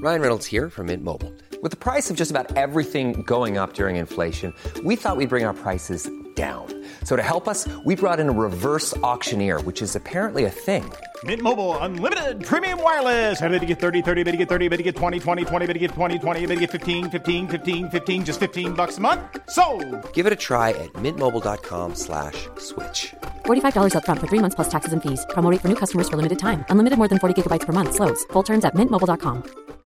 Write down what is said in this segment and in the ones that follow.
Ryan Reynolds here from Mint Mobile. With the price of just about everything going up during inflation, we thought we'd bring our prices down. So to help us, we brought in a reverse auctioneer, which is apparently a thing. Mint Mobile Unlimited Premium Wireless. How to get 30, 30, bit to get 30, bit to get 20, 20, 20, bit to get 20, 20, bit to get 15, 15, 15, 15, just $15 a month? Sold! Give it a try at mintmobile.com/switch. $45 up front for 3 months plus taxes and fees. Promo rate for new customers for limited time. Unlimited more than 40 gigabytes per month. Slows full terms at mintmobile.com.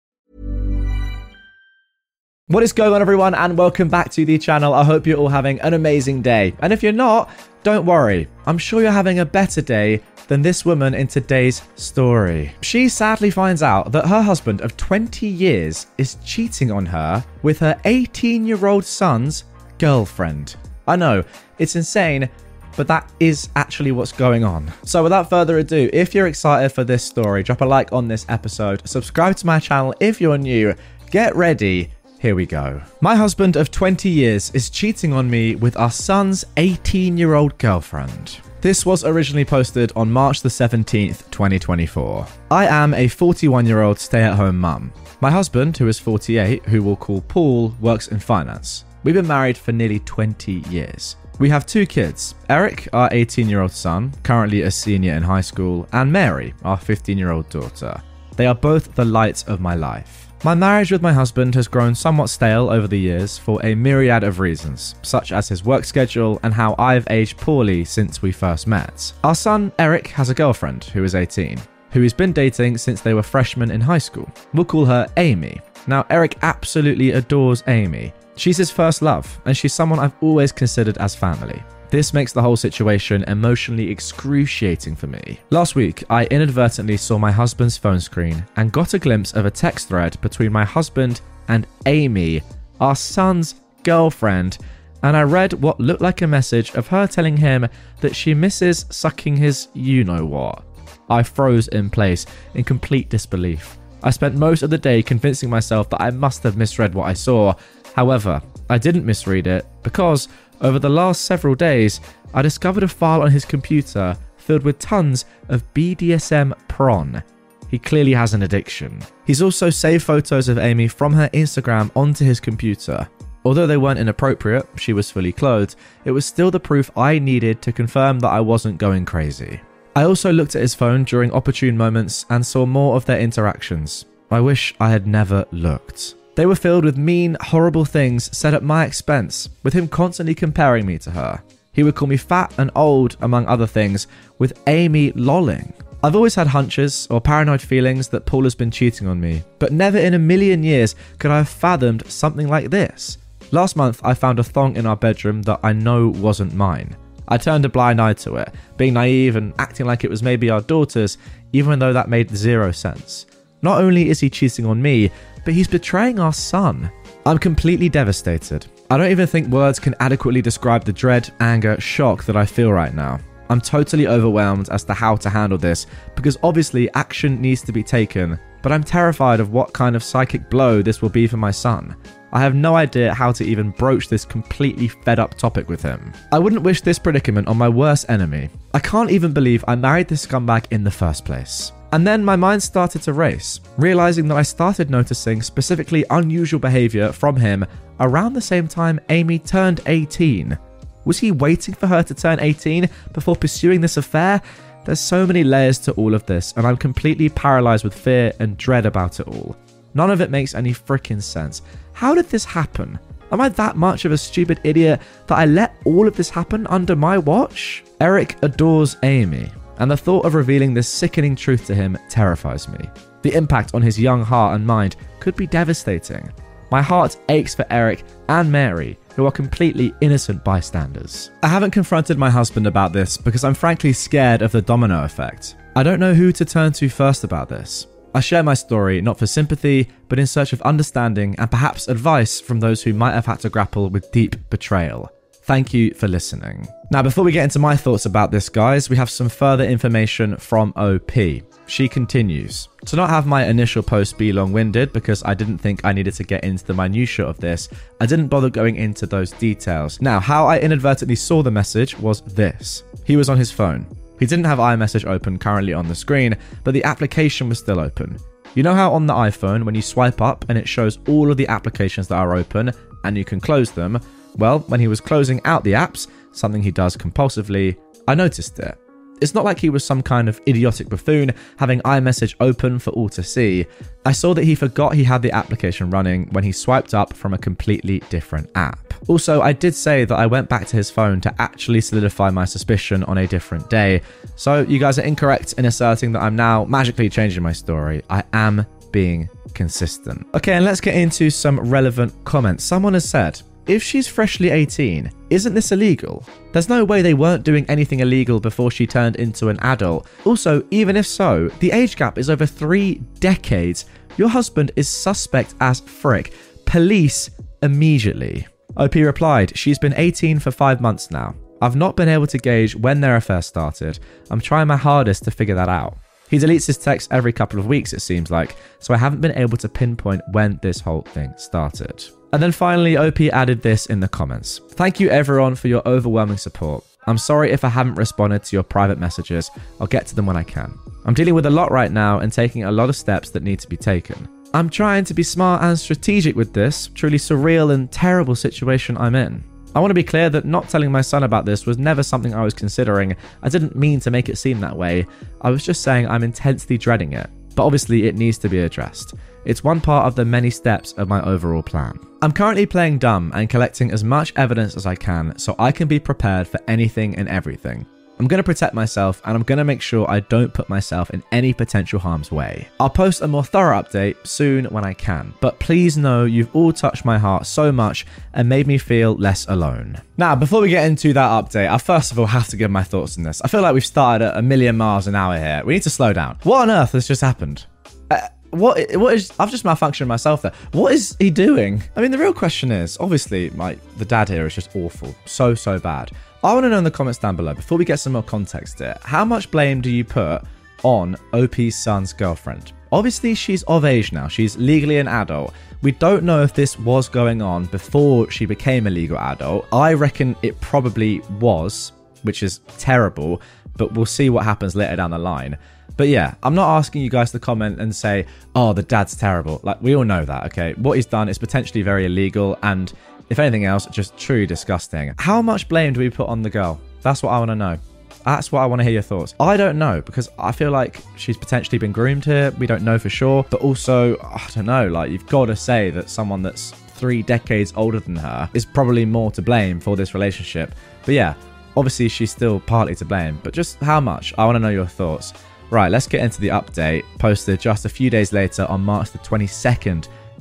What is going on, everyone, and welcome back to the channel. I hope you're all having an amazing day. And if you're not, don't worry. I'm sure you're having a better day than this woman in today's story. She sadly finds out that her husband of 20 years is cheating on her with her 18-year-old son's girlfriend. I know, it's insane, but that is actually what's going on. So without further ado, if you're excited for this story, drop a like on this episode, subscribe to my channel if you're new, get ready. Here we go. My husband of 20 years is cheating on me with our son's 18-year-old girlfriend. This was originally posted on March the 17th, 2024. I am a 41-year-old stay-at-home mum. My husband, who is 48, who we'll call Paul, works in finance. We've been married for nearly 20 years. We have 2 kids, Eric, our 18-year-old son, currently a senior in high school, and Mary, our 15-year-old daughter. They are both the light of my life. My marriage with my husband has grown somewhat stale over the years for a myriad of reasons, such as his work schedule and how I've aged poorly since we first met. Our son, Eric, has a girlfriend who is 18, who he's been dating since they were freshmen in high school. We'll call her Amy. Now, Eric absolutely adores Amy. She's his first love, and she's someone I've always considered as family. This makes the whole situation emotionally excruciating for me. Last week, I inadvertently saw my husband's phone screen and got a glimpse of a text thread between my husband and Amy, our son's girlfriend, and I read what looked like a message of her telling him that she misses sucking his you-know-what. I froze in place in complete disbelief. I spent most of the day convincing myself that I must have misread what I saw. However, I didn't misread it because over the last several days, I discovered a file on his computer filled with tons of BDSM porn. He clearly has an addiction. He's also saved photos of Amy from her Instagram onto his computer. Although they weren't inappropriate, she was fully clothed, it was still the proof I needed to confirm that I wasn't going crazy. I also looked at his phone during opportune moments and saw more of their interactions. I wish I had never looked. They were filled with mean, horrible things said at my expense, with him constantly comparing me to her. He would call me fat and old, among other things, with Amy lolling. I've always had hunches or paranoid feelings that Paul has been cheating on me, but never in a million years could I have fathomed something like this. Last month, I found a thong in our bedroom that I know wasn't mine. I turned a blind eye to it, being naive and acting like it was maybe our daughter's, even though that made zero sense. Not only is he cheating on me, but he's betraying our son. I'm completely devastated. I don't even think words can adequately describe the dread, anger, shock that I feel right now. I'm totally overwhelmed as to how to handle this, because obviously action needs to be taken, but I'm terrified of what kind of psychic blow this will be for my son. I have no idea how to even broach this completely fed up topic with him. I wouldn't wish this predicament on my worst enemy. I can't even believe I married this scumbag in the first place. And then my mind started to race, realizing that I started noticing specifically unusual behavior from him around the same time Amy turned 18. Was he waiting for her to turn 18 before pursuing this affair? There's so many layers to all of this, and I'm completely paralyzed with fear and dread about it all. None of it makes any freaking sense. How did this happen? Am I that much of a stupid idiot that I let all of this happen under my watch? Eric adores Amy, and the thought of revealing this sickening truth to him terrifies me. The impact on his young heart and mind could be devastating. My heart aches for Eric and Mary, who are completely innocent bystanders. I haven't confronted my husband about this because I'm frankly scared of the domino effect. I don't know who to turn to first about this. I share my story not for sympathy, but in search of understanding and perhaps advice from those who might have had to grapple with deep betrayal. Thank you for listening. Now, before we get into my thoughts about this, guys, we have some further information from OP. She continues, to not have my initial post be long-winded because I didn't think I needed to get into the minutiae of this, I didn't bother going into those details. Now, how I inadvertently saw the message was this. He was on his phone. He didn't have iMessage open currently on the screen, but the application was still open. You know how on the iPhone, when you swipe up and it shows all of the applications that are open and you can close them? Well, when he was closing out the apps, something he does compulsively, I noticed it. It's not like he was some kind of idiotic buffoon having iMessage open for all to see. I saw that he forgot he had the application running when he swiped up from a completely different app. Also, I did say that I went back to his phone to actually solidify my suspicion on a different day. So you guys are incorrect in asserting that I'm now magically changing my story. I am being consistent. Okay, and let's get into some relevant comments. Someone has said, if she's freshly 18, isn't this illegal? There's no way they weren't doing anything illegal before she turned into an adult. Also, even if so, the age gap is over 3 decades. Your husband is suspect as frick. Police immediately. OP replied, she's been 18 for 5 months now. I've not been able to gauge when their affair started. I'm trying my hardest to figure that out. He deletes his texts every couple of weeks, it seems like, so I haven't been able to pinpoint when this whole thing started. And then finally, OP added this in the comments. Thank you everyone for your overwhelming support. I'm sorry if I haven't responded to your private messages. I'll get to them when I can. I'm dealing with a lot right now and taking a lot of steps that need to be taken. I'm trying to be smart and strategic with this truly surreal and terrible situation I'm in. I want to be clear that not telling my son about this was never something I was considering. I didn't mean to make it seem that way. I was just saying I'm intensely dreading it. But obviously it needs to be addressed. It's one part of the many steps of my overall plan. I'm currently playing dumb and collecting as much evidence as I can so I can be prepared for anything and everything. I'm going to protect myself and I'm going to make sure I don't put myself in any potential harm's way. I'll post a more thorough update soon when I can, but please know you've all touched my heart so much and made me feel less alone. Now, before we get into that update, I first of all have to give my thoughts on this. I feel like we've started at 1,000,000 miles an hour here. We need to slow down. What on earth has just happened? What is... I've just malfunctioned myself there. What is he doing? I mean, the real question is, obviously, the dad here is just awful. So bad. I want to know in the comments down below, before we get some more context here, how much blame do you put on OP's son's girlfriend? Obviously, she's of age now. She's legally an adult. We don't know if this was going on before she became a legal adult. I reckon it probably was, which is terrible, but we'll see what happens later down the line. But yeah, I'm not asking you guys to comment and say, oh, the dad's terrible. Like, we all know that, okay? What he's done is potentially very illegal and, if anything else, just truly disgusting. How much blame do we put on the girl? That's what I want to know. That's what I want to hear your thoughts. I don't know, because I feel like she's potentially been groomed here. We don't know for sure. But also, I don't know, like, you've got to say that someone that's 3 decades older than her is probably more to blame for this relationship. But yeah, obviously she's still partly to blame. But just how much? I want to know your thoughts. Right, let's get into the update, posted just a few days later on March the 22nd,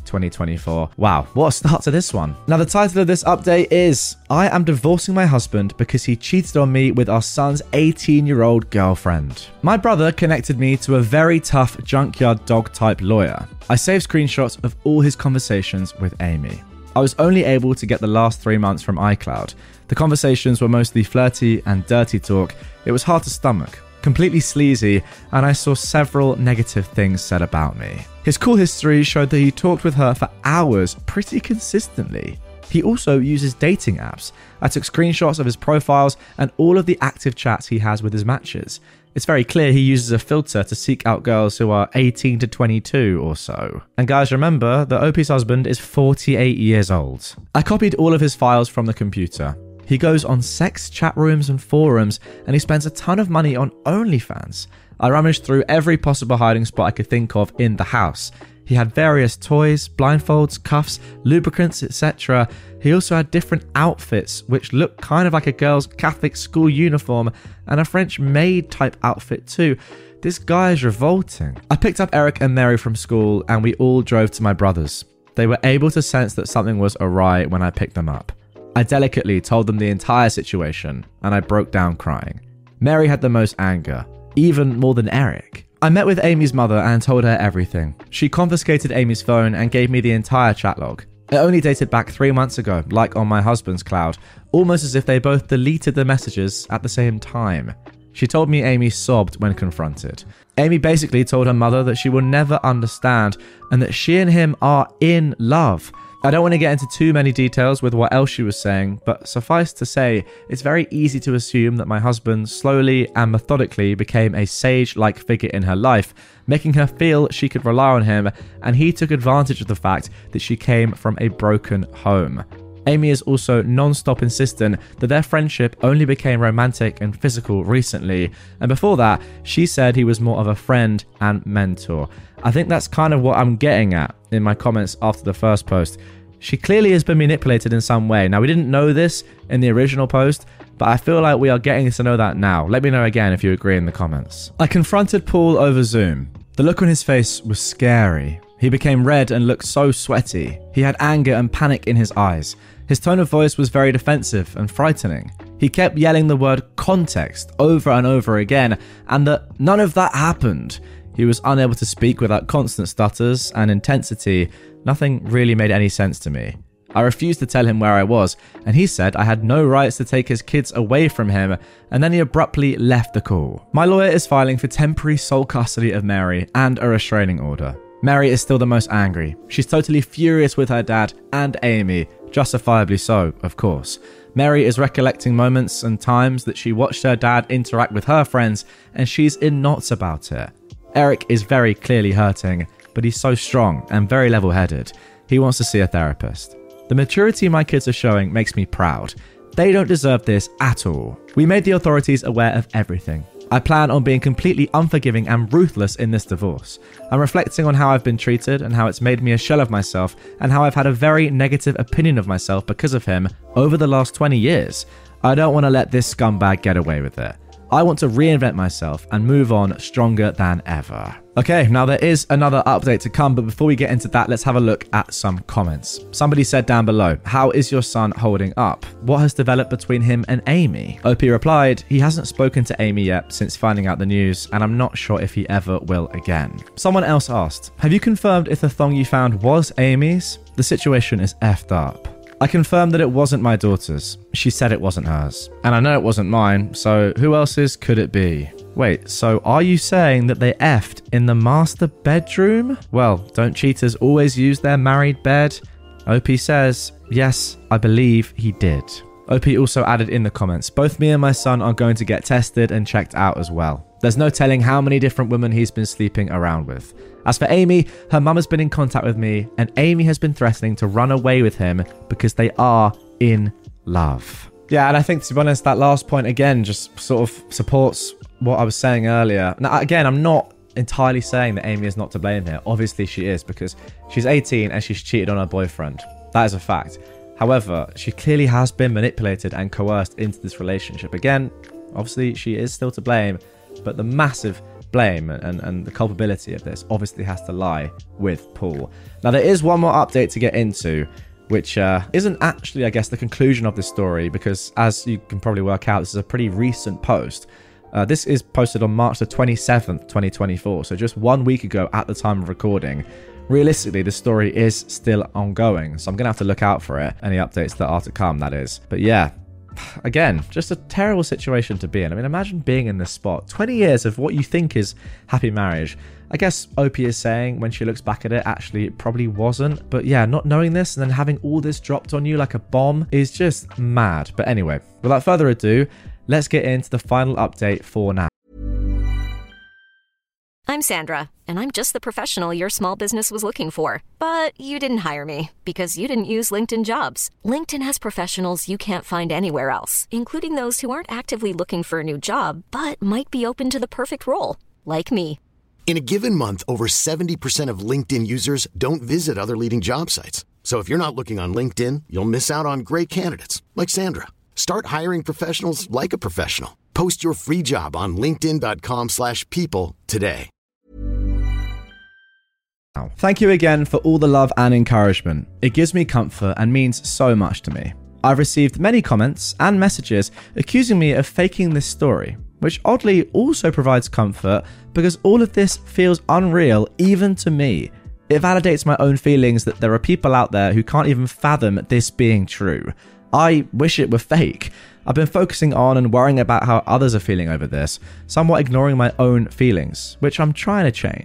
2024. Wow, what a start to this one. Now, the title of this update is, I am divorcing my husband because he cheated on me with our son's 18-year-old girlfriend. My brother connected me to a very tough junkyard dog type lawyer. I saved screenshots of all his conversations with Amy. I was only able to get the last 3 months from iCloud. The conversations were mostly flirty and dirty talk. It was hard to stomach. Completely sleazy, and I saw several negative things said about me. His call history showed that he talked with her for hours pretty consistently. He also uses dating apps. I took screenshots of his profiles and all of the active chats he has with his matches. It's very clear he uses a filter to seek out girls who are 18 to 22 or so. And guys, remember that OP's husband is 48 years old. I copied all of his files from the computer. He goes on sex chat rooms and forums, and he spends a ton of money on OnlyFans. I rummaged through every possible hiding spot I could think of in the house. He had various toys, blindfolds, cuffs, lubricants, etc. He also had different outfits, which looked kind of like a girl's Catholic school uniform, and a French maid type outfit too. This guy is revolting. I picked up Eric and Mary from school, and we all drove to my brother's. They were able to sense that something was awry when I picked them up. I delicately told them the entire situation, and I broke down crying. Mary had the most anger, even more than Eric. I met with Amy's mother and told her everything. She confiscated Amy's phone and gave me the entire chat log. It only dated back 3 months ago, like on my husband's cloud, almost as if they both deleted the messages at the same time. She told me Amy sobbed when confronted. Amy basically told her mother that she will never understand and that she and him are in love. I don't want to get into too many details with what else she was saying, but suffice to say, it's very easy to assume that my husband slowly and methodically became a sage-like figure in her life, making her feel she could rely on him, and he took advantage of the fact that she came from a broken home. Amy is also non-stop insistent that their friendship only became romantic and physical recently, and before that, she said he was more of a friend and mentor. I think that's kind of what I'm getting at in my comments after the first post. She clearly has been manipulated in some way. Now, we didn't know this in the original post, but I feel like we are getting to know that now. Let me know again if you agree in the comments. I confronted Paul over Zoom. The look on his face was scary. He became red and looked so sweaty. He had anger and panic in his eyes. His tone of voice was very defensive and frightening. He kept yelling the word context over and over again, and that none of that happened. He was unable to speak without constant stutters and intensity. Nothing really made any sense to me. I refused to tell him where I was, and he said I had no rights to take his kids away from him, and then he abruptly left the call. My lawyer is filing for temporary sole custody of Mary and a restraining order. Mary is still the most angry. She's totally furious with her dad and Amy, justifiably so, of course. Mary is recollecting moments and times that she watched her dad interact with her friends, and she's in knots about it. Eric is very clearly hurting, but he's so strong and very level-headed. He wants to see a therapist. The maturity my kids are showing makes me proud. They don't deserve this at all. We made the authorities aware of everything. I plan on being completely unforgiving and ruthless in this divorce. I'm reflecting on how I've been treated and how it's made me a shell of myself, and how I've had a very negative opinion of myself because of him over the last 20 years. I don't want to let this scumbag get away with it. I want to reinvent myself and move on stronger than ever. Okay, now there is another update to come, but before we get into that, let's have a look at some comments. Somebody said down below, how is your son holding up? What has developed between him and Amy? OP replied, he hasn't spoken to Amy yet since finding out the news, and I'm not sure if he ever will again. Someone else asked, have you confirmed if the thong you found was Amy's? The situation is effed up. I confirmed that it wasn't my daughter's. She said it wasn't hers. And I know it wasn't mine, so who else's could it be? Wait, so are you saying that they effed in the master bedroom? Well, don't cheaters always use their married bed? OP says, yes, I believe he did. OP also added in the comments, both me and my son are going to get tested and checked out as well. There's no telling how many different women he's been sleeping around with. As for Amy, her mum has been in contact with me, and Amy has been threatening to run away with him because they are in love. Yeah, and I think, to be honest, that last point again just sort of supports what I was saying earlier. Now, again, I'm not entirely saying that Amy is not to blame here. Obviously she is, because she's 18 and she's cheated on her boyfriend. That is a fact. However, she clearly has been manipulated and coerced into this relationship. Again, obviously she is still to blame, but the massive blame and the culpability of this obviously has to lie with Paul. Now, there is one more update to get into, which isn't actually, I guess, the conclusion of this story, because as you can probably work out, this is a pretty recent post. This is posted on March the 27th, 2024, so just 1 week ago at the time of recording. Realistically, the story is still ongoing, so I'm going to have to look out for it. Any updates that are to come, that is. But yeah, again, just a terrible situation to be in. I mean, imagine being in this spot. 20 years of what you think is happy marriage. I guess OP is saying when she looks back at it, actually it probably wasn't. But yeah, not knowing this and then having all this dropped on you like a bomb is just mad. But anyway, without further ado, let's get into the final update for now. I'm Sandra, and I'm just the professional your small business was looking for. But you didn't hire me because you didn't use LinkedIn Jobs. LinkedIn has professionals you can't find anywhere else, including those who aren't actively looking for a new job, but might be open to the perfect role, like me. In a given month, over 70% of LinkedIn users don't visit other leading job sites. So if you're not looking on LinkedIn, you'll miss out on great candidates like Sandra. Start hiring professionals like a professional. Post your free job on linkedin.com/people today. Thank you again for all the love and encouragement. It gives me comfort and means so much to me. I've received many comments and messages accusing me of faking this story, which oddly also provides comfort because all of this feels unreal even to me. It validates my own feelings that there are people out there who can't even fathom this being true. I wish it were fake. I've been focusing on and worrying about how others are feeling over this, somewhat ignoring my own feelings, which I'm trying to change.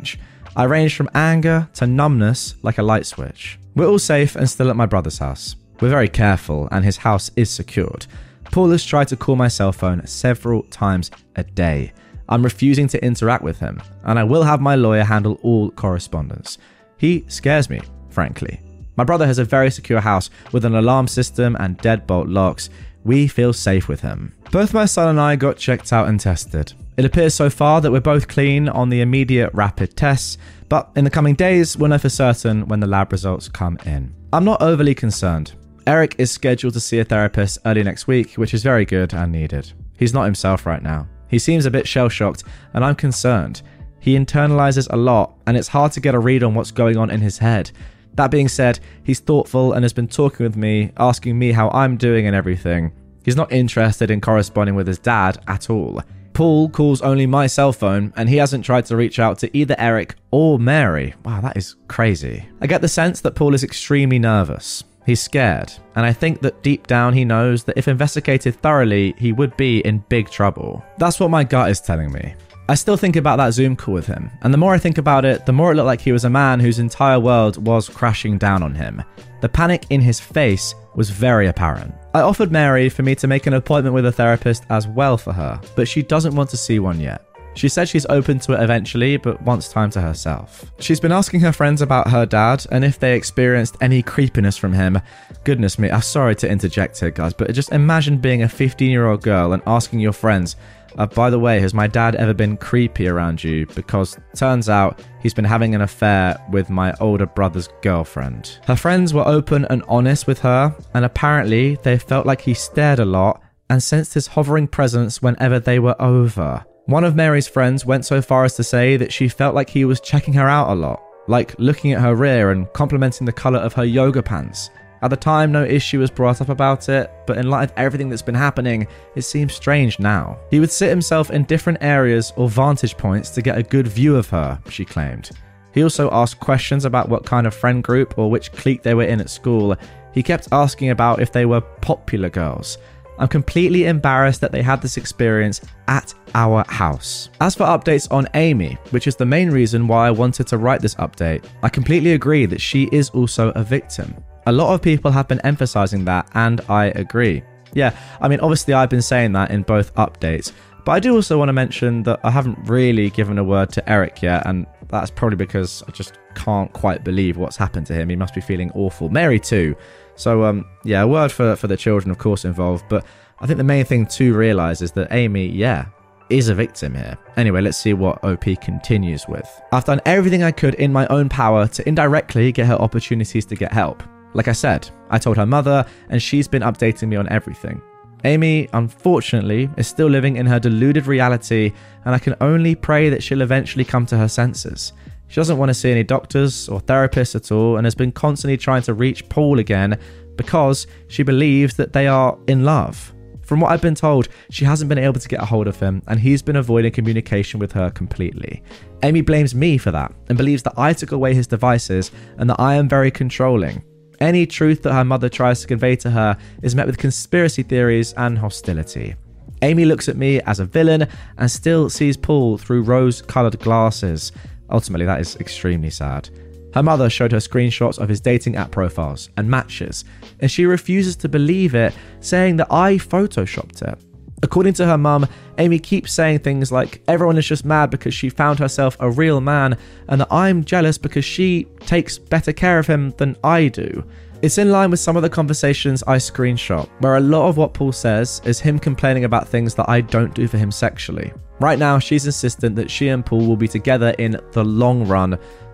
I range from anger to numbness like a light switch. We're all safe and still at my brother's house. We're very careful and his house is secured. Paul has tried to call my cell phone several times a day. I'm refusing to interact with him, and I will have my lawyer handle all correspondence. He scares me, frankly. My brother has a very secure house with an alarm system and deadbolt locks. We feel safe with him. Both my son and I got checked out and tested. It appears so far that we're both clean on the immediate rapid tests, but in the coming days, we'll know for certain when the lab results come in. I'm not overly concerned. Eric is scheduled to see a therapist early next week, which is very good and needed. He's not himself right now. He seems a bit shell-shocked, and I'm concerned. He internalizes a lot, and it's hard to get a read on what's going on in his head. That being said, he's thoughtful and has been talking with me, asking me how I'm doing and everything. He's not interested in corresponding with his dad at all. Paul calls only my cell phone, and he hasn't tried to reach out to either Eric or Mary. Wow, that is crazy. I get the sense that Paul is extremely nervous. He's scared, and I think that deep down he knows that if investigated thoroughly, he would be in big trouble. That's what my gut is telling me. I still think about that Zoom call with him, and the more I think about it, the more it looked like he was a man whose entire world was crashing down on him. The panic in his face was very apparent. I offered Mary for me to make an appointment with a therapist as well for her, but she doesn't want to see one yet. She said she's open to it eventually, but wants time to herself. She's been asking her friends about her dad and if they experienced any creepiness from him. Goodness me, I'm sorry to interject here, guys, but just imagine being a 15-year-old girl and asking your friends, by the way, has my dad ever been creepy around you? Because turns out he's been having an affair with my older brother's girlfriend. Her friends were open and honest with her, and apparently they felt like he stared a lot and sensed his hovering presence whenever they were over. One of Mary's friends went so far as to say that she felt like he was checking her out a lot, like looking at her rear and complimenting the colour of her yoga pants. At the time, no issue was brought up about it, but in light of everything that's been happening, it seems strange now. He would sit himself in different areas or vantage points to get a good view of her, she claimed. He also asked questions about what kind of friend group or which clique they were in at school. He kept asking about if they were popular girls. I'm completely embarrassed that they had this experience at our house. As for updates on Amy, which is the main reason why I wanted to write this update, I completely agree that she is also a victim. A lot of people have been emphasizing that, and I agree. Yeah, I mean, obviously I've been saying that in both updates, but I do also want to mention that I haven't really given a word to Eric yet, and that's probably because I just can't quite believe what's happened to him. He must be feeling awful. Mary too. So, yeah, a word for the children, of course, involved. But I think the main thing to realise is that Amy, is a victim here. Anyway, let's see what OP continues with. I've done everything I could in my own power to indirectly get her opportunities to get help. Like I said, I told her mother, and she's been updating me on everything. Amy, unfortunately, is still living in her deluded reality, and I can only pray that she'll eventually come to her senses. She doesn't want to see any doctors or therapists at all and has been constantly trying to reach Paul again because she believes that they are in love. From what I've been told, she hasn't been able to get a hold of him and he's been avoiding communication with her completely. Amy blames me for that and believes that I took away his devices and that I am very controlling. Any truth that her mother tries to convey to her is met with conspiracy theories and hostility. Amy looks at me as a villain and still sees Paul through rose-coloured glasses. Ultimately, that is extremely sad. Her mother showed her screenshots of his dating app profiles and matches, and she refuses to believe it, saying that I photoshopped it. According to her mum, Amy keeps saying things like everyone is just mad because she found herself a real man and that I'm jealous because she takes better care of him than I do. It's in line with some of the conversations I screenshot, where a lot of what Paul says is him complaining about things that I don't do for him sexually. Right now, she's insistent that she and Paul will be together in the long run.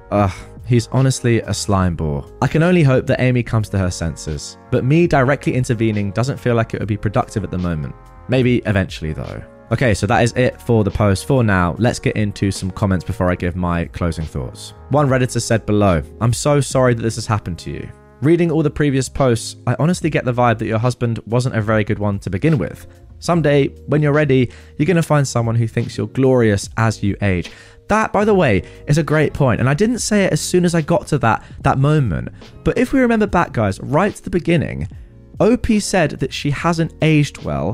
He's honestly a slime ball. I can only hope that Amy comes to her senses, but me directly intervening doesn't feel like it would be productive at the moment. Maybe eventually though. Okay, so that is it for the post for now. Let's get into some comments before I give my closing thoughts. One Redditor said below, I'm so sorry that this has happened to you. Reading all the previous posts, I honestly get the vibe that your husband wasn't a very good one to begin with. Someday, when you're ready, you're going to find someone who thinks you're glorious as you age. That, by the way, is a great point, and I didn't say it as soon as I got to that moment. But if we remember back, guys, right to the beginning, OP said that she hasn't aged well,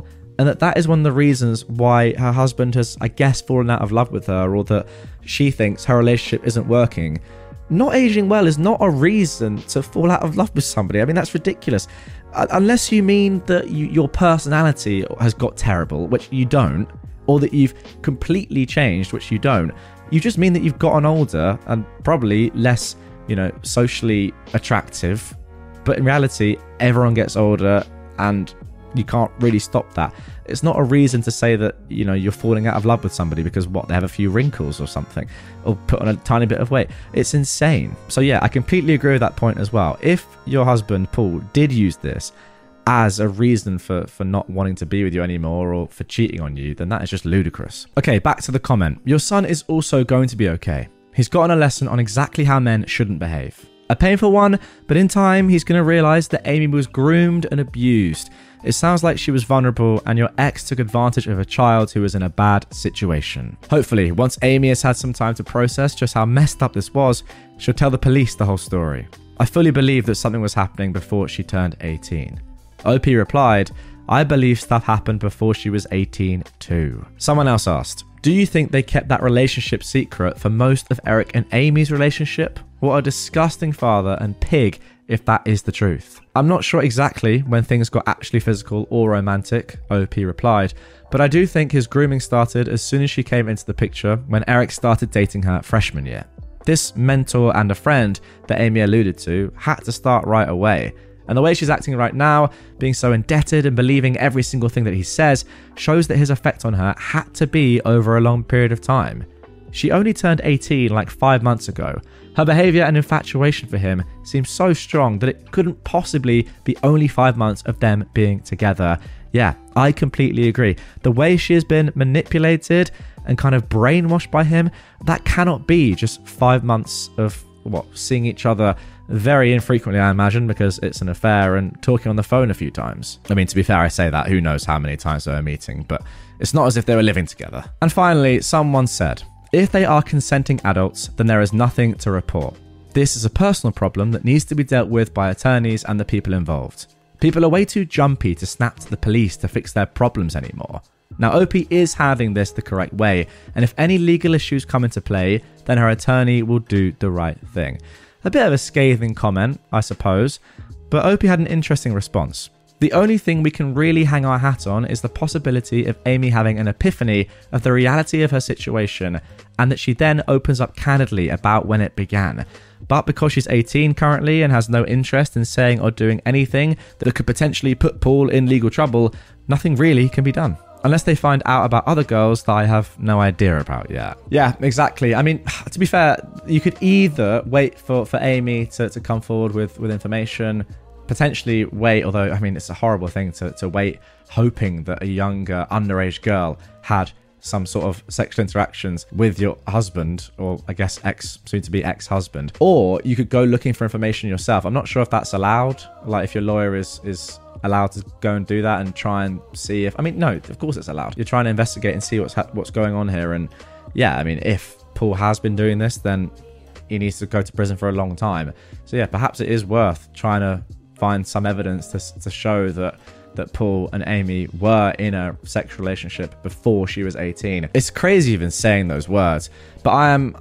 and that is one of the reasons why her husband has, I guess, fallen out of love with her, or that she thinks her relationship isn't working. Not aging well is not a reason to fall out of love with somebody. I mean, that's ridiculous. Unless you mean that your personality has got terrible, which you don't, or that you've completely changed, which you don't. You just mean that you've gotten older and probably less, socially attractive. But in reality, everyone gets older and you can't really stop that. It's not a reason to say that, you're falling out of love with somebody because they have a few wrinkles or something, or put on a tiny bit of weight. It's insane. So yeah, I completely agree with that point as well. If your husband, Paul, did use this as a reason for not wanting to be with you anymore or for cheating on you, then that is just ludicrous. Okay, back to the comment. Your son is also going to be okay. He's gotten a lesson on exactly how men shouldn't behave. A painful one, but in time, he's going to realise that Amy was groomed and abused. It sounds like she was vulnerable and your ex took advantage of a child who was in a bad situation. Hopefully, once Amy has had some time to process just how messed up this was, she'll tell the police the whole story. I fully believe that something was happening before she turned 18. OP replied, I believe stuff happened before she was 18 too. Someone else asked, do you think they kept that relationship secret for most of Eric and Amy's relationship? What a disgusting father and pig if that is the truth. I'm not sure exactly when things got actually physical or romantic, OP replied, but I do think his grooming started as soon as she came into the picture when Eric started dating her freshman year. This mentor and a friend that Amy alluded to had to start right away. And the way she's acting right now, being so indebted and believing every single thing that he says, shows that his effect on her had to be over a long period of time. She only turned 18 like 5 months ago. Her behaviour and infatuation for him seems so strong that it couldn't possibly be only 5 months of them being together. Yeah, I completely agree. The way she has been manipulated and kind of brainwashed by him, that cannot be just 5 months of seeing each other very infrequently, I imagine, because it's an affair, and talking on the phone a few times. I mean, to be fair, I say that, who knows how many times they were meeting, but it's not as if they were living together. And finally, someone said, if they are consenting adults, then there is nothing to report. This is a personal problem that needs to be dealt with by attorneys and the people involved. People are way too jumpy to snap to the police to fix their problems anymore. Now, OP is handling this the correct way, and if any legal issues come into play, then her attorney will do the right thing. A bit of a scathing comment, I suppose, but OP had an interesting response. The only thing we can really hang our hat on is the possibility of Amy having an epiphany of the reality of her situation, and that she then opens up candidly about when it began. But because she's 18 currently and has no interest in saying or doing anything that could potentially put Paul in legal trouble, nothing really can be done. Unless they find out about other girls that I have no idea about yet. Yeah, exactly. I mean, to be fair, you could either wait for Amy to come forward with information, potentially wait, although, I mean, it's a horrible thing to wait, hoping that a younger, underage girl had some sort of sexual interactions with your husband, or I guess soon-to-be ex-husband. Or you could go looking for information yourself. I'm not sure if that's allowed, like if your lawyer is allowed to go and do that and try and see if... I mean, no, of course it's allowed. You're trying to investigate and see what's going on here. And yeah, I mean, if Paul has been doing this, then he needs to go to prison for a long time. So yeah, perhaps it is worth trying to find some evidence to show that Paul and Amy were in a sexual relationship before she was 18. It's crazy even saying those words, but I am,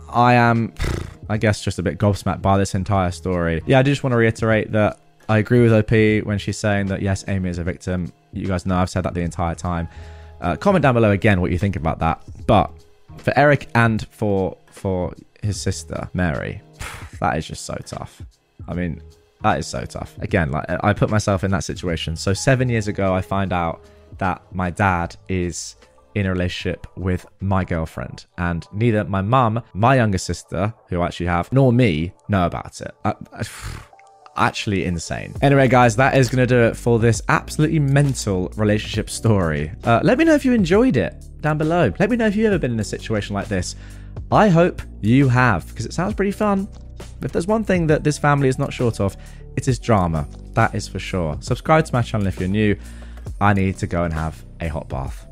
I guess, just a bit gobsmacked by this entire story. Yeah, I just want to reiterate that I agree with OP when she's saying that, yes, Amy is a victim. You guys know I've said that the entire time. Comment down below again what you think about that. But for Eric and for his sister, Mary, that is just so tough. I mean, that is so tough. Again, like, I put myself in that situation. So 7 years ago, I find out that my dad is in a relationship with my girlfriend, and neither my mum, my younger sister, who I actually have, nor me know about it. Actually insane. Anyway, guys, that is going to do it for this absolutely mental relationship story. Let me know if you enjoyed it down below. Let me know if you've ever been in a situation like this. I hope you have, because it sounds pretty fun. If there's one thing that this family is not short of, it is drama. That is for sure. Subscribe to my channel if you're new. I need to go and have a hot bath.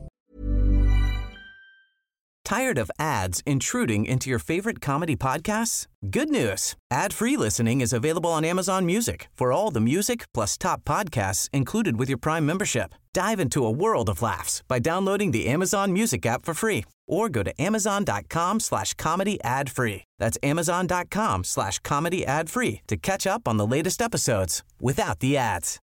Tired of ads intruding into your favorite comedy podcasts? Good news. Ad-free listening is available on Amazon Music for all the music plus top podcasts included with your Prime membership. Dive into a world of laughs by downloading the Amazon Music app for free or go to amazon.com/comedy ad free. That's amazon.com/comedy ad free to catch up on the latest episodes without the ads.